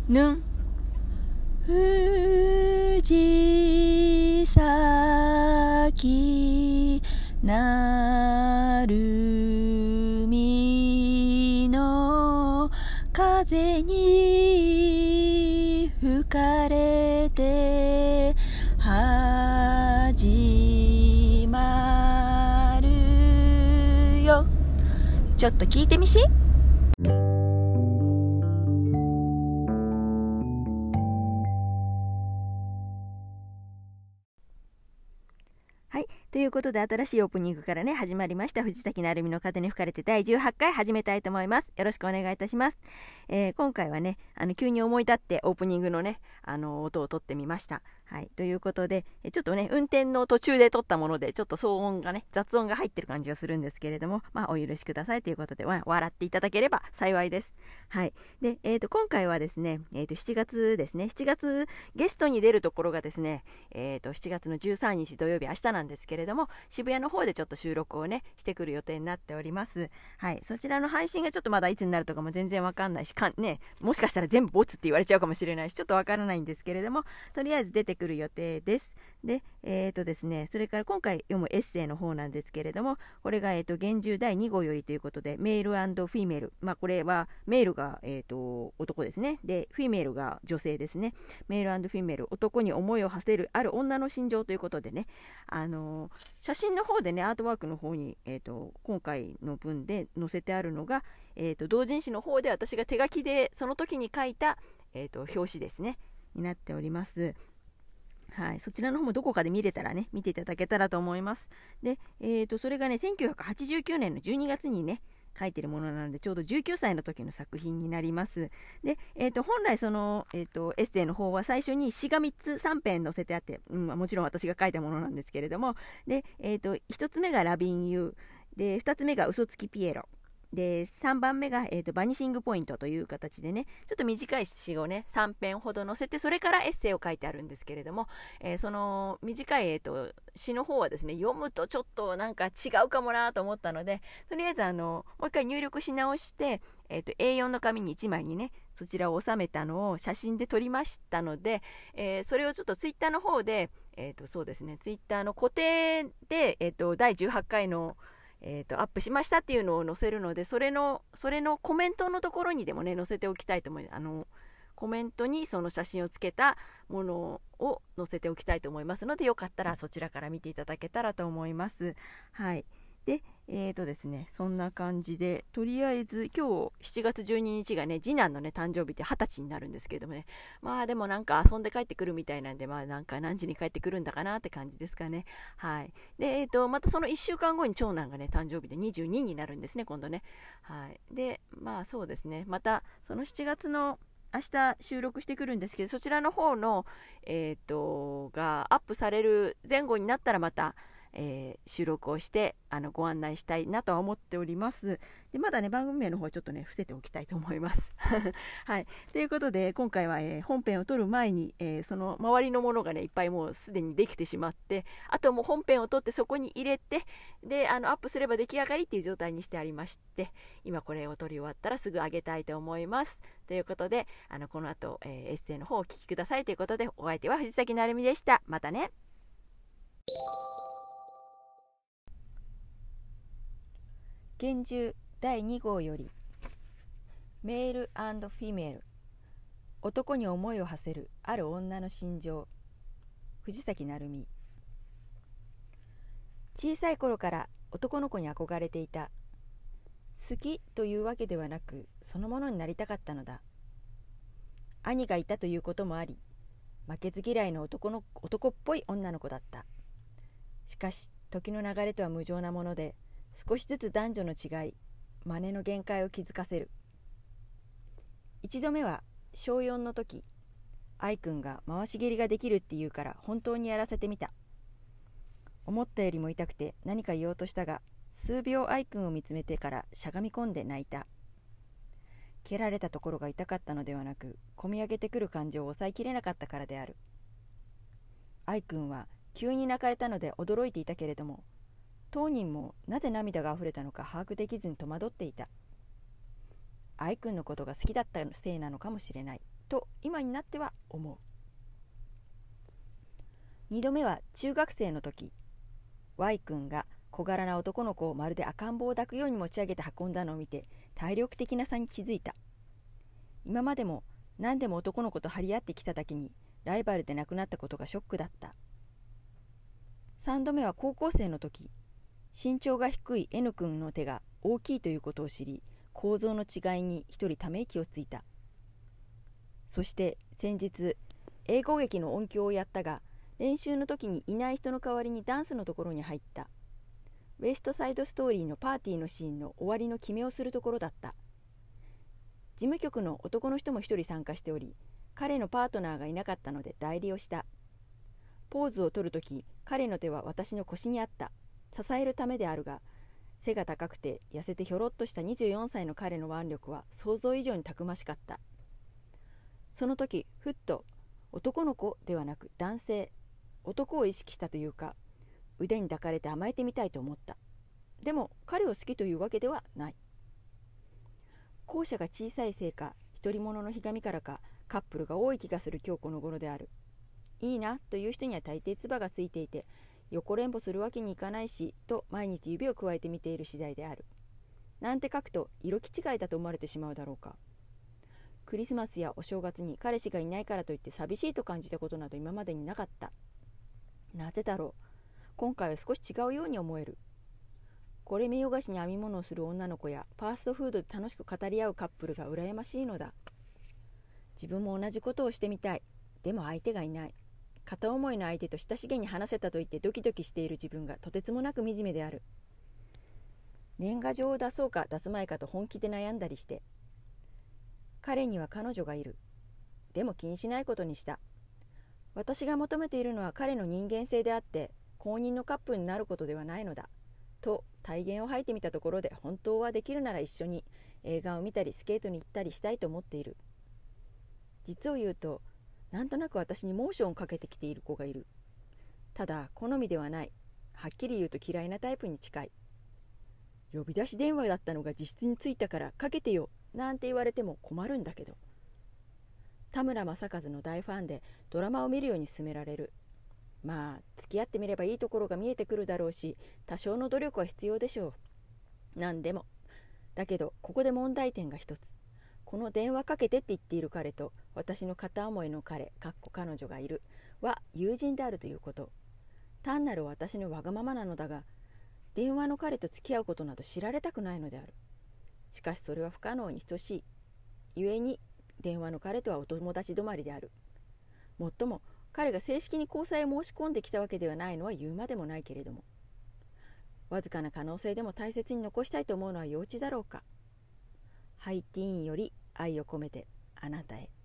ぬん藤崎なるみの風に吹かれて始まるよ。ちょっと聞いてみし。はい、ということで新しいオープニングからね始まりました藤崎なるみの風に吹かれて第18回始めたいと思います。よろしくお願いいたします。今回はね急に思い立ってオープニングのね音を取ってみました。はい、ということでちょっとね運転の途中で撮ったものでちょっと騒音がね雑音が入ってる感じがするんですけれども、お許しくださいということで、笑っていただければ幸いです。はい、で、今回はですね、7月ですね、7月ゲストに出るところがですね、7月の13日土曜日、明日なんですけれども、渋谷の方でちょっと収録をねしてくる予定になっております。はい、そちらの配信がちょっとまだいつになるとかも全然わかんないしもしかしたら全部ボツって言われちゃうかもしれないし、ちょっとわからないんですけれども、とりあえず出てくる予定です。で、ですね、それから今回読むエッセイの方なんですけれども、これが、厳重第2号よりということで、メール&フィメール、これはメールが、男ですね。で、フィメールが女性ですね。メール&フィメール、男に思いを馳せるある女の心情ということでね、写真の方でね、アートワークの方に、今回の文で載せてあるのが、同人誌の方で私が手書きでその時に書いた、表紙ですね、になっております。はい、そちらの方もどこかで見れたらね、見ていただけたらと思います。で、それがね、1989年の12月にね、書いてるものなので、ちょうど19歳の時の作品になります。で、本来その、エッセイの方は最初に詩が3つ3編載せてあって、もちろん私が書いたものなんですけれども、で、1つ目がラビンユー、で、2つ目が嘘つきピエロ、で3番目が、バニシングポイントという形でね、ちょっと短い詩をね3編ほど載せて、それからエッセイを書いてあるんですけれども、その短い、詩の方はですね、読むとちょっとなんか違うかもなと思ったので、とりあえずもう一回入力し直して、A4 の紙に1枚にねそちらを収めたのを写真で撮りましたので、それをちょっとツイッターの方で、そうですね、ツイッターの固定で、第18回のアップしましたっていうのを載せるので、それのコメントのところにでもね載せておきたいと思います。コメントにその写真をつけたものを載せておきたいと思いますので、よかったらそちらから見ていただけたらと思います。はい。で、ですね、そんな感じで、とりあえず今日7月12日がね、次男のね、誕生日で20歳になるんですけれどもね、でもなんか遊んで帰ってくるみたいなんで、なんか何時に帰ってくるんだかなって感じですかね。はい。で、またその1週間後に長男がね、誕生日で22になるんですね、今度ね。はい。で、そうですね、またその7月の明日収録してくるんですけど、そちらの方の、がアップされる前後になったらまた、収録をしてご案内したいなとは思っております。でまだね番組名の方はちょっとね伏せておきたいと思います。はい、ということで今回は、本編を撮る前に、その周りのものがねいっぱいもうすでにできてしまって、あともう本編を撮ってそこに入れて、でアップすれば出来上がりっていう状態にしてありまして、今これを撮り終わったらすぐ上げたいと思います。ということでこの後、エッセイの方をお聞きくださいということで、お相手は藤崎なるみでした。またね。厳重第2号より、メール&フィメール、男に思いを馳せるある女の心情、藤崎なるみ。小さい頃から男の子に憧れていた。好きというわけではなく、そのものになりたかったのだ。兄がいたということもあり、負けず嫌いの男っぽい女の子だった。しかし時の流れとは無情なもので、少しずつ男女の違い、真似の限界を気づかせる。一度目は小4の時、愛くんが回し蹴りができるって言うから本当にやらせてみた。思ったよりも痛くて何か言おうとしたが、数秒愛くんを見つめてからしゃがみ込んで泣いた。蹴られたところが痛かったのではなく、こみ上げてくる感情を抑えきれなかったからである。愛くんは急に泣かれたので驚いていたけれども、当人もなぜ涙があふれたのか把握できずに戸惑っていた。愛くんのことが好きだったせいなのかもしれない。 と今になっては思う。2度目は中学生の時、Y 君が小柄な男の子をまるで赤ん坊を抱くように持ち上げて運んだのを見て体力的な差に気づいた。今までも何でも男の子と張り合ってきただけにライバルでなくなったことがショックだった。3度目は高校生の時、身長が低い N 君の手が大きいということを知り、構造の違いに一人ため息をついた。そして先日、英語劇の音響をやったが、練習の時にいない人の代わりにダンスのところに入った。ウエストサイドストーリーのパーティーのシーンの終わりの決めをするところだった。事務局の男の人も一人参加しており、彼のパートナーがいなかったので代理をした。ポーズを取るとき、彼の手は私の腰にあった。支えるためであるが、背が高くて痩せてひょろっとした24歳の彼の腕力は想像以上にたくましかった。その時、ふっと男の子ではなく男性、男を意識したというか、腕に抱かれて甘えてみたいと思った。でも彼を好きというわけではない。校舎が小さいせいか、独り者のひがみからか、カップルが多い気がする今日この頃である。いいなという人には大抵唾がついていて、横連歩するわけにいかないしと毎日指をくわえて見ている次第である。なんて書くと色気違いだと思われてしまうだろうか。クリスマスやお正月に彼氏がいないからといって寂しいと感じたことなど今までになかった。なぜだろう。今回は少し違うように思える。これ見よがしに編み物をする女の子やファーストフードで楽しく語り合うカップルが羨ましいのだ。自分も同じことをしてみたい。でも相手がいない。片思いの相手と親しげに話せたと言ってドキドキしている自分がとてつもなく惨めである。年賀状を出そうか出すまいかと本気で悩んだりして。彼には彼女がいる。でも気にしないことにした。私が求めているのは彼の人間性であって、公認のカップルになることではないのだ。と体言を吐いてみたところで、本当はできるなら一緒に映画を見たりスケートに行ったりしたいと思っている。実を言うと、なんとなく私にモーションをかけてきている子がいる。ただ好みではない。はっきり言うと嫌いなタイプに近い。呼び出し電話だったのが実質についたからかけてよなんて言われても困るんだけど。田村正和の大ファンでドラマを見るように勧められる。まあ付き合ってみればいいところが見えてくるだろうし、多少の努力は必要でしょう。なんでもだけど、ここで問題点が一つ。この電話かけてって言っている彼と私の片思いの彼彼女がいるは友人であるということ。単なる私のわがままなのだが、電話の彼と付き合うことなど知られたくないのである。しかしそれは不可能に等しい。故に電話の彼とはお友達止まりである。もっとも彼が正式に交際を申し込んできたわけではないのは言うまでもないけれども、わずかな可能性でも大切に残したいと思うのは幼稚だろうか。ハイティーンより愛を込めてあなたへ。